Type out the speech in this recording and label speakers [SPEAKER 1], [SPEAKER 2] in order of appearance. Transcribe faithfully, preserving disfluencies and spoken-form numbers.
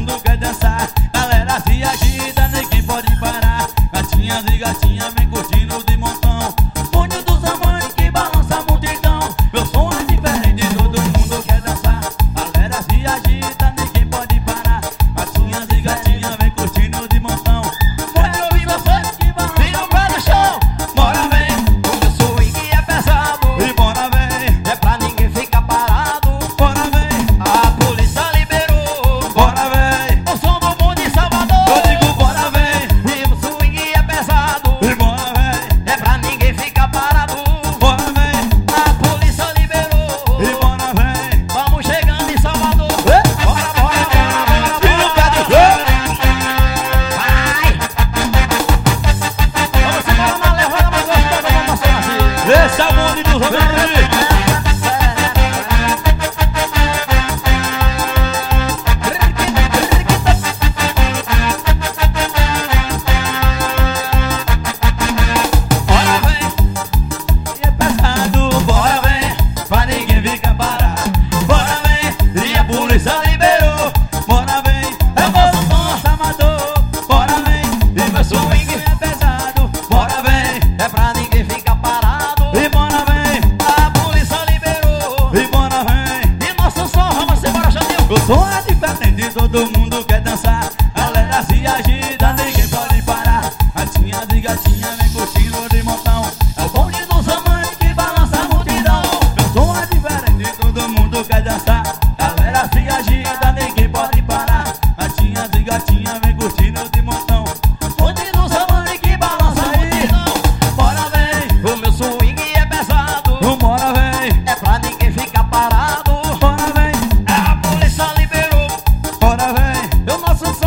[SPEAKER 1] mundo quer dançar. Galera se agita, ninguém pode parar. Gatinhas e gatinhas vem curtindo de montão. Bonde dos amantes que balança a multidão. Meu som é diferente, todo mundo quer dançar. Galera se agita, ninguém pode parar. Gatinhas e gatinhas vem curtindo de montão. Quero ouvir vocês que balançam. Vira o pé no chão. Bora vem,
[SPEAKER 2] O meu swing é pesado,
[SPEAKER 1] e bora vem.
[SPEAKER 2] é pra ninguém ficar parado.
[SPEAKER 1] Bora vem,
[SPEAKER 2] A polícia liberou
[SPEAKER 1] bora vem.
[SPEAKER 2] o som do mundo em Salvador.
[SPEAKER 1] Eu digo bora vem,
[SPEAKER 2] E o swing é pesado,
[SPEAKER 1] e bora vem.
[SPEAKER 2] é pra ninguém ficar parado.
[SPEAKER 1] Bora vem,
[SPEAKER 2] A polícia liberou,
[SPEAKER 1] e bora vem.
[SPEAKER 2] vamos chegando em Salvador. Bora, bora, bora, bora,
[SPEAKER 1] Tira o pé do
[SPEAKER 2] bora. Vai! Vamos embora na levada mais gostosa da nossa Brasil.
[SPEAKER 1] Esse é o bonde dos homens.
[SPEAKER 2] Bora, vem!
[SPEAKER 1] E é pesado, bora vem, pra ninguém ficar parado. Bora vem, e a polícia liberou. Bora vem, é o nosso som Salvador. Bora vem, e meu swing é pesado. Bora vem,
[SPEAKER 2] É pra ninguém ficar parado.
[SPEAKER 1] e bora vem,
[SPEAKER 2] A polícia liberou.
[SPEAKER 1] e bora vem.
[SPEAKER 2] E nosso som, vamos embora, Janil.
[SPEAKER 1] O som é diferente, todo mundo quer dançar. Galera se agita, ninguém pode parar. Gatinhas e gatinhas vem curtindo de montão. É o bonde dos amantes que balança a multidão. Meu som é diferente, todo mundo quer dançar. Galera se agita, ninguém pode parar. Gatinhas e gatinhas vem curtindo de montão. Bonde dos amantes que balança a multidão. Bora vem,
[SPEAKER 2] O meu swing é pesado,
[SPEAKER 1] bora vem,
[SPEAKER 2] é pra ninguém ficar parado.
[SPEAKER 1] bora vem,
[SPEAKER 2] A polícia liberou
[SPEAKER 1] bora vem.
[SPEAKER 2] o nosso som.